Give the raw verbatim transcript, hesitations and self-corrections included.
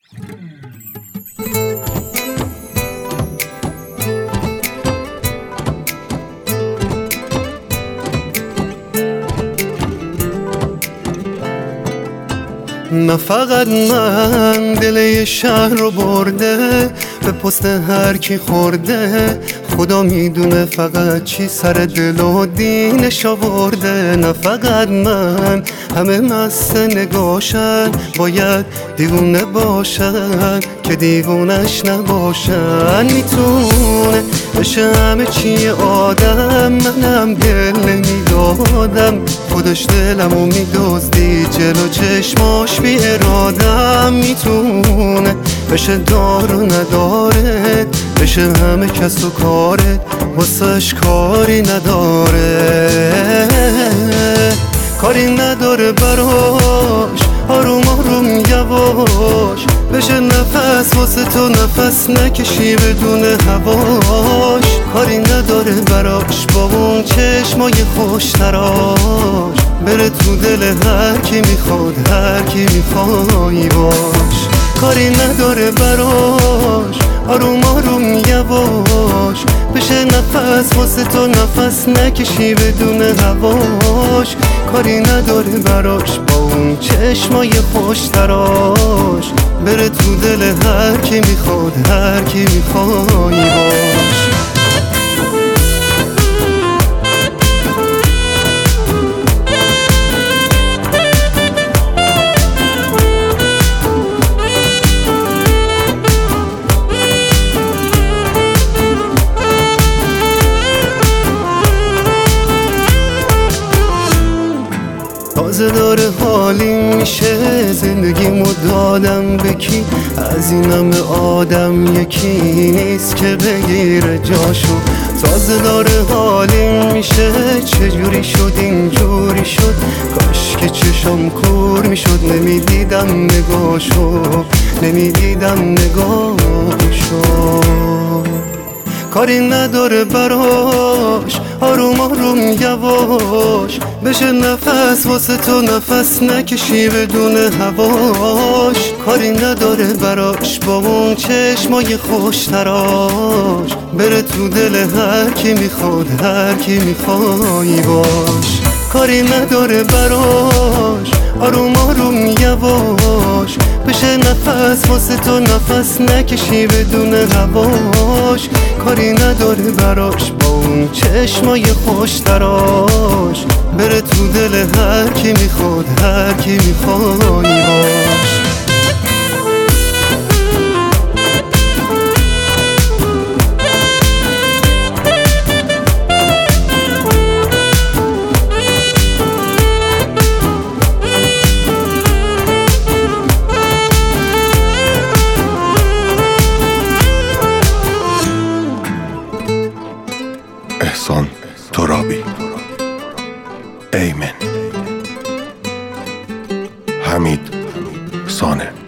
نه فقط من دل یه شهر رو برده، به پست هر کی خورده. خدا میدونه فقط چی سر دل و دینش آورده. نه فقط من، همه مست نگاشن، باید دیوونه باشن که دیوونش نباشن. میتونه بشه همه چی آدم، منم دل نمیدادم، خودش دلمو میدزدی جلو چشماش بی ارادم. میتونه بشه دار و نداره، بشه همه کس و کارت، واسش کاری نداره. کاری نداره براش، آروم آروم یواش، بشه نفس واسه تو نفس نکشی بدون هواش. کاری نداره براش با اون چشمای خوش تراش، بره تو دل هر کی میخواد، هر کی میخوای باش. کاری نداره براش، آروم آروم یواش، بشه نفس واسه تو نفس نکشی بدون هواش. کاری نداره براش با اون چشمای خوش تراش، بره تو دل هر کی میخواد، هر کی میخوای باش. تازه داره حالی میشه زندگیمو دادم به کی، از این همه آدم یکی نیست که بگیره جاشو. تازه داره حالی میشه چجوری شد اینجوری شد، کاش که چشم کور میشد نمیدیدم نگاشو، نمیدیدم نگاشو. کاری نداره براش، آروم آروم یواش، بشه نفس واسه تو نفس نکشی بدون هواش. کاری نداره براش با اون چشمای خوش تراش، بره تو دل هر کی میخواد، هر کی میخوای باش. کاری نداره براش، آروم آروم یواش، بشه نفس واسه تو نفس نکشی بدون هواش. کاری نداره براش با اون چشمای خوش تراش، بره تو دل هر کی میخواد، هر کی میخوای باش. احسان ترابی، ایمن، حمید سانه.